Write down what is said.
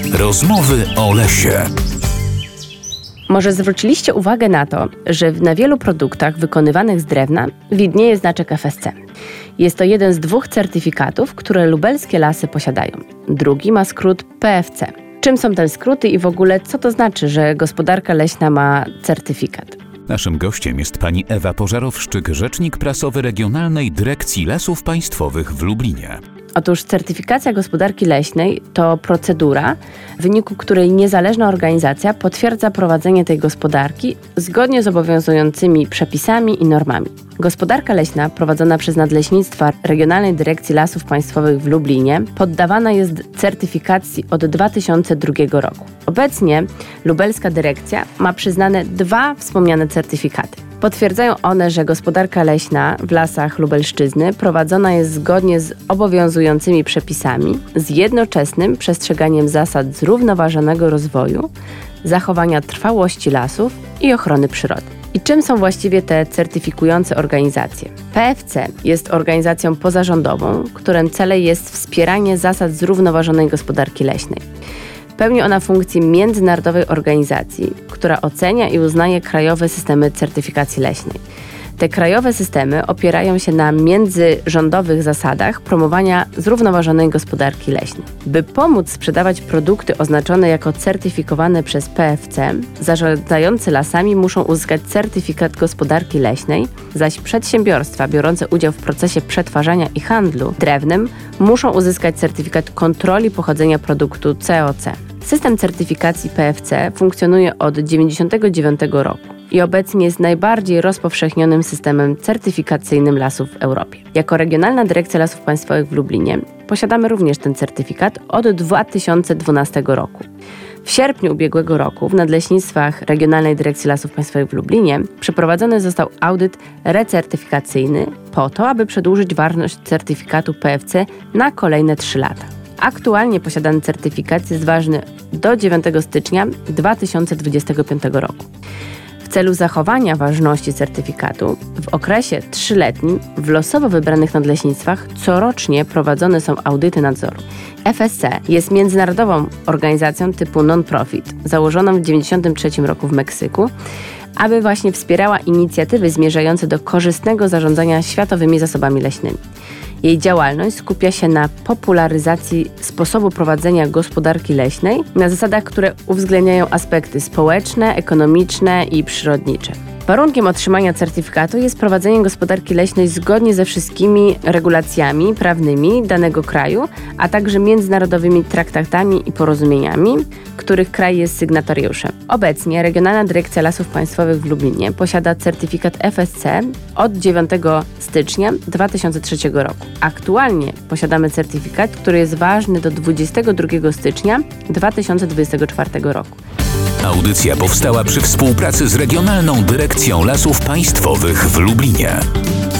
Rozmowy o lesie. Może zwróciliście uwagę na to, że na wielu produktach wykonywanych z drewna widnieje znaczek FSC. Jest to jeden z 2 certyfikatów, które lubelskie lasy posiadają. Drugi ma skrót PFC. Czym są te skróty i w ogóle co to znaczy, że gospodarka leśna ma certyfikat? Naszym gościem jest pani Ewa Pożarowszczyk, rzecznik prasowy Regionalnej Dyrekcji Lasów Państwowych w Lublinie. Otóż certyfikacja gospodarki leśnej to procedura, w wyniku której niezależna organizacja potwierdza prowadzenie tej gospodarki zgodnie z obowiązującymi przepisami i normami. Gospodarka leśna prowadzona przez Nadleśnictwa Regionalnej Dyrekcji Lasów Państwowych w Lublinie poddawana jest certyfikacji od 2002 roku. Obecnie lubelska dyrekcja ma przyznane 2 wspomniane certyfikaty. Potwierdzają one, że gospodarka leśna w lasach Lubelszczyzny prowadzona jest zgodnie z obowiązującymi przepisami, z jednoczesnym przestrzeganiem zasad zrównoważonego rozwoju, zachowania trwałości lasów i ochrony przyrody. I czym są właściwie te certyfikujące organizacje? PFC jest organizacją pozarządową, którym celem jest wspieranie zasad zrównoważonej gospodarki leśnej. Pełni ona funkcję międzynarodowej organizacji, która ocenia i uznaje krajowe systemy certyfikacji leśnej. Te krajowe systemy opierają się na międzyrządowych zasadach promowania zrównoważonej gospodarki leśnej. By pomóc sprzedawać produkty oznaczone jako certyfikowane przez PFC, zarządzający lasami muszą uzyskać certyfikat gospodarki leśnej, zaś przedsiębiorstwa biorące udział w procesie przetwarzania i handlu drewnem muszą uzyskać certyfikat kontroli pochodzenia produktu COC. System certyfikacji PFC funkcjonuje od 1999 roku i obecnie jest najbardziej rozpowszechnionym systemem certyfikacyjnym lasów w Europie. Jako Regionalna Dyrekcja Lasów Państwowych w Lublinie posiadamy również ten certyfikat od 2012 roku. W sierpniu ubiegłego roku w Nadleśnictwach Regionalnej Dyrekcji Lasów Państwowych w Lublinie przeprowadzony został audyt recertyfikacyjny po to, aby przedłużyć ważność certyfikatu PFC na kolejne 3 lata. Aktualnie posiadany certyfikat jest ważny do 9 stycznia 2025 roku. W celu zachowania ważności certyfikatu w okresie 3-letnim w losowo wybranych nadleśnictwach corocznie prowadzone są audyty nadzoru. FSC jest międzynarodową organizacją typu non-profit, założoną w 1993 roku w Meksyku, aby właśnie wspierała inicjatywy zmierzające do korzystnego zarządzania światowymi zasobami leśnymi. Jej działalność skupia się na popularyzacji sposobu prowadzenia gospodarki leśnej na zasadach, które uwzględniają aspekty społeczne, ekonomiczne i przyrodnicze. Warunkiem otrzymania certyfikatu jest prowadzenie gospodarki leśnej zgodnie ze wszystkimi regulacjami prawnymi danego kraju, a także międzynarodowymi traktatami i porozumieniami, których kraj jest sygnatariuszem. Obecnie Regionalna Dyrekcja Lasów Państwowych w Lublinie posiada certyfikat FSC od 9 stycznia 2003 roku. Aktualnie posiadamy certyfikat, który jest ważny do 22 stycznia 2024 roku. Audycja powstała przy współpracy z Regionalną Dyrekcją Lasów Państwowych w Lublinie.